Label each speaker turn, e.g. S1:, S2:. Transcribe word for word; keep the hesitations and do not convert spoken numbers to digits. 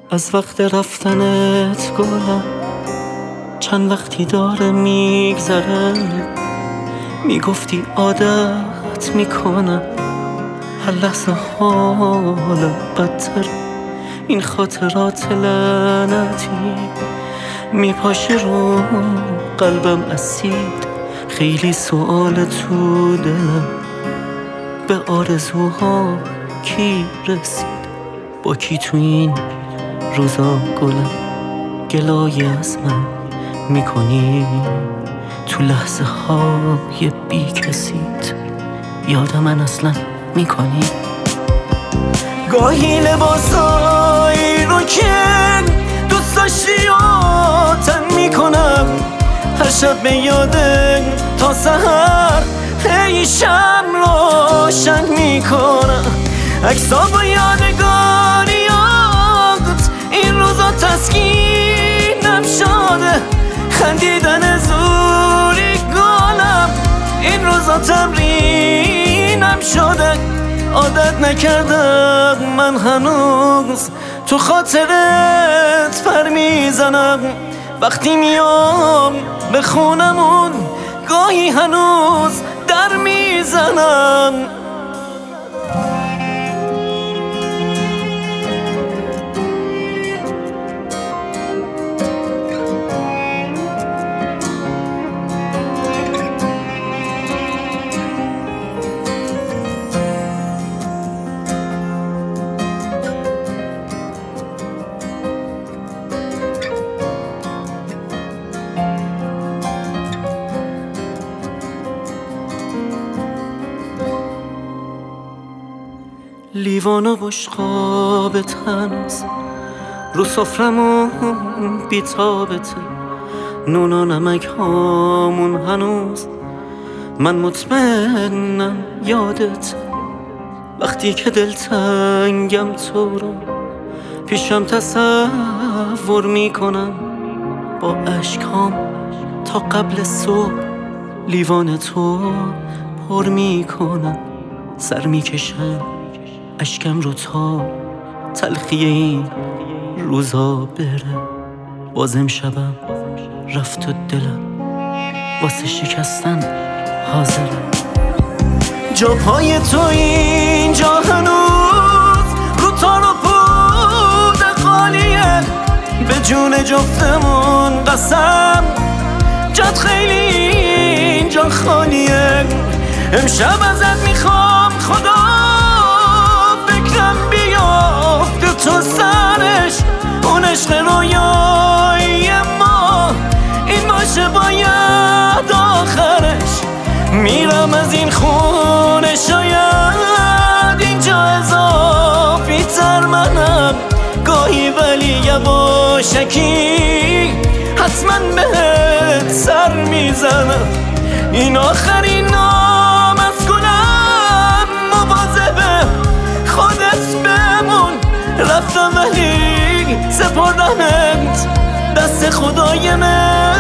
S1: از وقت رفتنت گلم چند وقتی داره میگذره، میگفتی عادت میکنم هر لحظه حالم بدتر. این خاطرات لعنتی میپاشه رو قلبم اسید، خیلی سوال تو دلم به آرزوها کی رسید؟ با کی تو این روزا گلم گلای از من میکنی؟ تو لحظه های بی کسیت یاد من اصلا میکنی؟ گاهی لباسایی رو که دوست داشتی آتن میکنم، هر شب به یاده تا سحر هی شم روشن میکنم. عکسا با یادگاریات این روزا تسکینم شده، خندیدن زوری گلم این روزا تمرینم شده. عادت نکردم من هنوز تو خاطرت پر میزنم، وقتی میام به خونمون گاهی هنوز در میزنم. لیوان و بشقابت هنوز رو سفرمون بی‌تابته، نون و نمک هامون هنوز من مطمئنم یادت. وقتی که دلتنگم تو رو پیشم تصور میکنم، با اشکام تا قبل صبح لیوان تو پر میکنم. سر میکشم اشکم رو تا تلخی این روزا بره، بازم شبم رفت و دلم واسه شکستن حاضرم. جا پای تو اینجا هنوز رو تار و پود خالیه، به جون جفتمون قسم جات خیلی اینجا خالیه. امشب ازت میخوام خدا تو سرش اون عشق رویایی ما این باشه باید آخرش. میرم از این خونه شاید اینجا اضافی تر منم گاهی، ولی یواشکی حتما بهت سر میزنم. این آخرین نام از گلم، مواظب خودت بمون. رفتم ولی سپردمت دست خدای من.